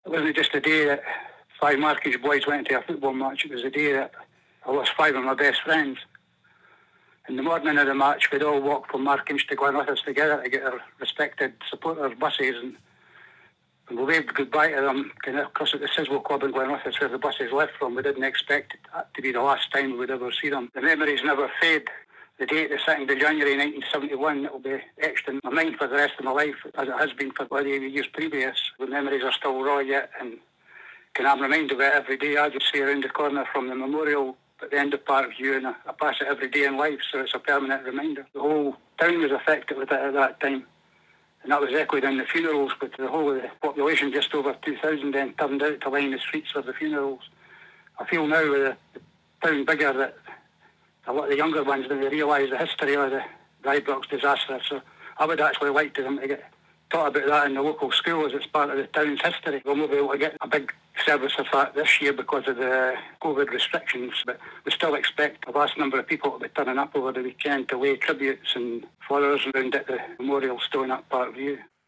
It wasn't just the day that 5 Markage boys went to a football match, it was the day that I lost 5 of my best friends. In the morning of the match, we'd all walk from Markage to Glenrothes together to get our respected supporters' buses, and we waved goodbye to them kind of across at the Sizzle Club in Glenrothes where the buses left from. We didn't expect it to be the last time we would ever see them. The memories never fade. The date, the 2nd of January 1971, it will be etched in my mind for the rest of my life, as it has been for the years previous. The memories are still raw yet, and I'm reminded of it every day. I just see around the corner from the memorial at the end of Parkview, and I pass it every day in life, so it's a permanent reminder. The whole town was affected with it at that time, and that was echoed in the funerals, with the whole of the population, just over 2,000, then turned out to line the streets for the funerals. I feel now with the town bigger that a lot of the younger ones didn't realise the history of the Ibrox disaster, so I would actually like them to get taught about that in the local school as it's part of the town's history. We'll not be able to get a big service of that this year because of the COVID restrictions, but we still expect a vast number of people to be turning up over the weekend to lay tributes and flowers around at the memorial stone at Parkview.